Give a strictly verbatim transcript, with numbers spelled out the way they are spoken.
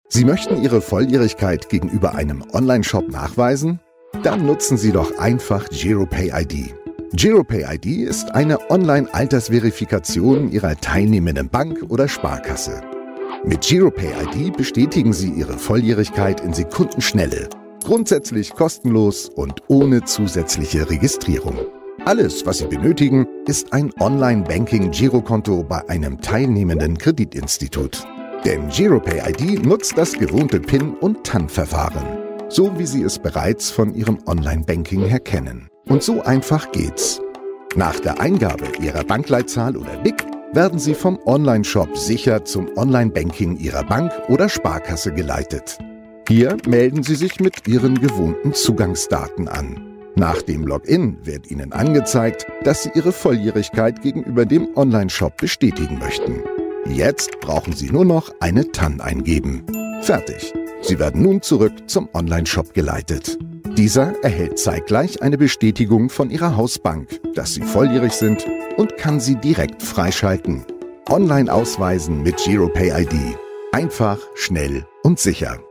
Sie möchten Ihre Volljährigkeit gegenüber einem Online-Shop nachweisen? Dann nutzen Sie doch einfach Giropay I D. Giropay I D ist eine Online-Altersverifikation Ihrer teilnehmenden Bank oder Sparkasse. Mit Giropay I D bestätigen Sie Ihre Volljährigkeit in Sekundenschnelle, grundsätzlich kostenlos und ohne zusätzliche Registrierung. Alles, was Sie benötigen, ist ein Online-Banking-Girokonto bei einem teilnehmenden Kreditinstitut. Denn Giropay I D nutzt das gewohnte PIN- und T A N-Verfahren, so wie Sie es bereits von Ihrem Online-Banking her kennen. Und so einfach geht's. Nach der Eingabe Ihrer Bankleitzahl oder B I C werden Sie vom Online-Shop sicher zum Online-Banking Ihrer Bank oder Sparkasse geleitet. Hier melden Sie sich mit Ihren gewohnten Zugangsdaten an. Nach dem Login wird Ihnen angezeigt, dass Sie Ihre Volljährigkeit gegenüber dem Online-Shop bestätigen möchten. Jetzt brauchen Sie nur noch eine T A N eingeben. Fertig. Sie werden nun zurück zum Online-Shop geleitet. Dieser erhält zeitgleich eine Bestätigung von Ihrer Hausbank, dass Sie volljährig sind und kann Sie direkt freischalten. Online ausweisen mit Giropay I D. Einfach, schnell und sicher.